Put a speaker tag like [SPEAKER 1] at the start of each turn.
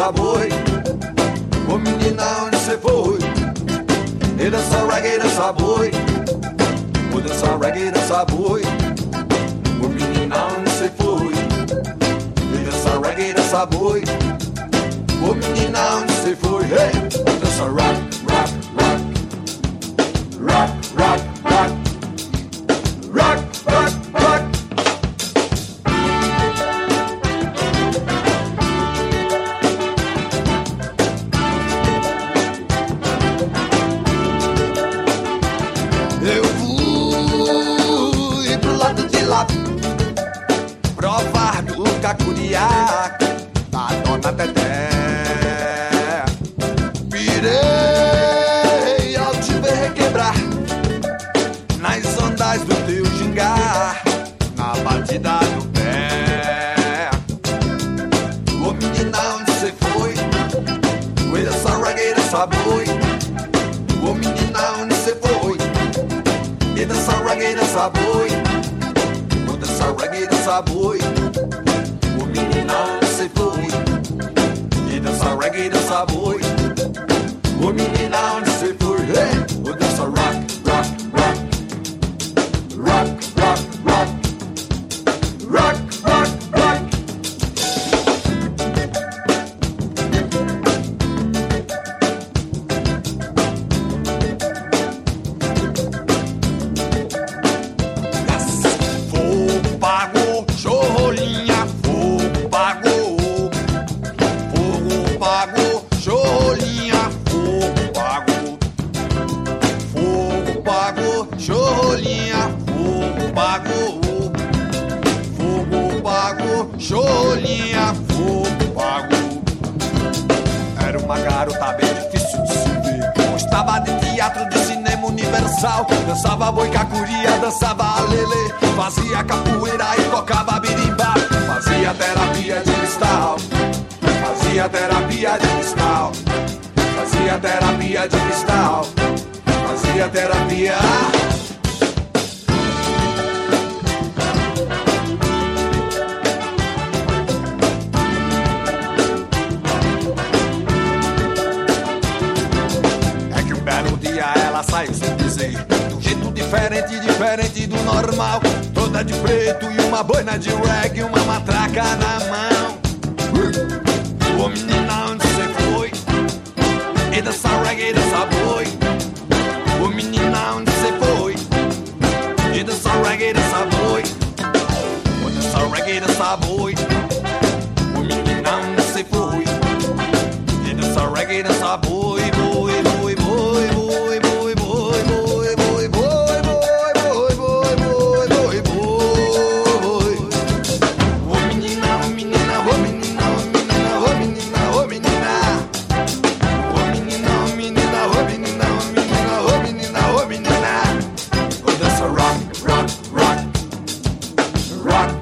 [SPEAKER 1] dança boi. Ô menina, onde cê foi? E dança reggae, dança boi. Ô dança reggae, dança boi. Ô menina, onde cê foi? E dança reggae, dança boi. Ô menina, onde cê foi? Hey! Dança rock, rock, rock. Rock, rock, rock. Rock, rock, rock. Eu fui pro lado de lá provar do cacuriá da dona Teté. Pirei ao te ver quebrar nas ondas do teu gingar, na batida do pé. Ô menina, onde cê foi? Foi dessa reggae, dessa boi. Ô menina, onde cê foi? E dança reggae, dança boi. Ô dança reggae, dança boi. Ô menina, onde cê foi? E dança reggae, dança boi. Ô menina, onde cê foi? Hey! Ô dança rock, rock, rock. Rock, rock, rock. Rock, rock, rock. Fogo pagou, chorrolinha, fogo pagou. Fogo pagou, chorrolinha, fogo pagou. Fogo pagou, chorrolinha, fogo pagou. Fogo pagou, chorrolinha, fogo pagou. Era uma garota bem difícil de se ver. Gostava de teatro, de cinema universal. Dançava boi cacuria, dançava lelê. Fazia capoeira e tocava birimbau. Fazia terapia de cristal. Fazia terapia de cristal. Fazia terapia de cristal. Fazia terapia. É que um belo dia ela saiu sem dizer, de um jeito diferente, diferente do normal. Toda de preto e uma boina de reggae, uma matraca na mão. Ô menina, onde cê foi? E dança reggae, dança boi. Ô menina, onde cê foi? E dança reggae, dança boi. Ô dança reggae, dança boi. Ô menina, onde cê foi? E dança reggae, dança boi. Boi, boi, boi, boi, boi, boi, boi, boi, boi, boi, boi, boi, boi, boi. Ô menina, ô menina, ô menina, ô menina, ô menina, ô menina. Ô menina, ô menina, ô menina, ô menina, ô menina, ô menina. Ô dança rock, rock, rock. Rock,